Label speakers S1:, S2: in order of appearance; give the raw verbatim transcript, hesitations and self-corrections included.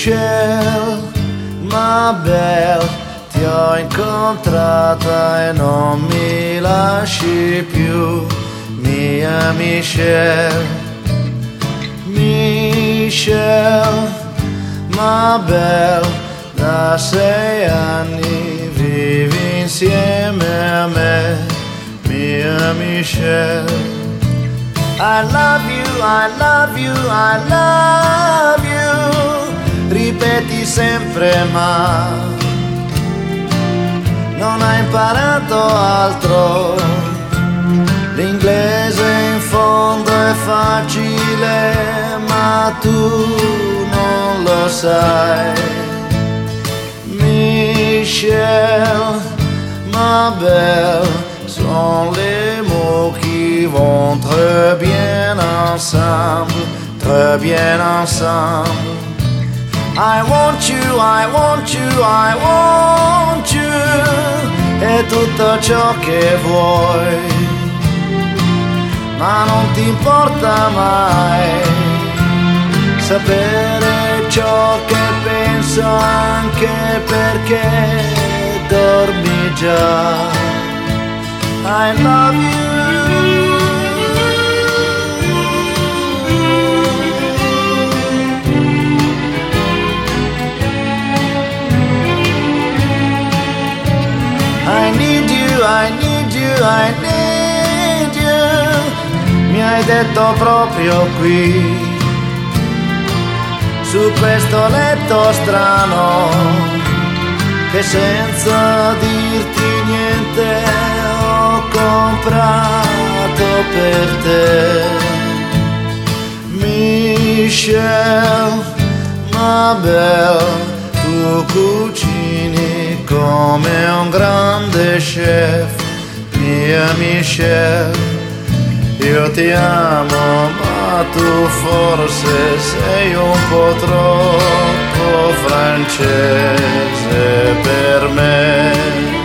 S1: Michelle, ma belle, ti ho incontrata e non mi lasci più, mia Michelle. Michelle, ma belle, da sei anni vivi insieme a me, mia Michelle. I love you, I love you, I love you, ripeti sempre ma non hai imparato altro, l'inglese in fondo è facile ma tu non lo sai. Michelle, ma belle, sont les mots qui vont très bien ensemble, très bien ensemble. I want you, I want you, I want you, è tutto ciò che vuoi, ma non ti importa mai sapere ciò che penso, anche perché dormi già. I love you. I need you, I need you, I need you. Mi hai detto proprio qui, su questo letto strano, che senza dirti niente ho comprato per te. Michelle, ma belle, tu cucini come un grande chef, mia Michelle. Io ti amo, ma tu forse sei un po' troppo francese per me.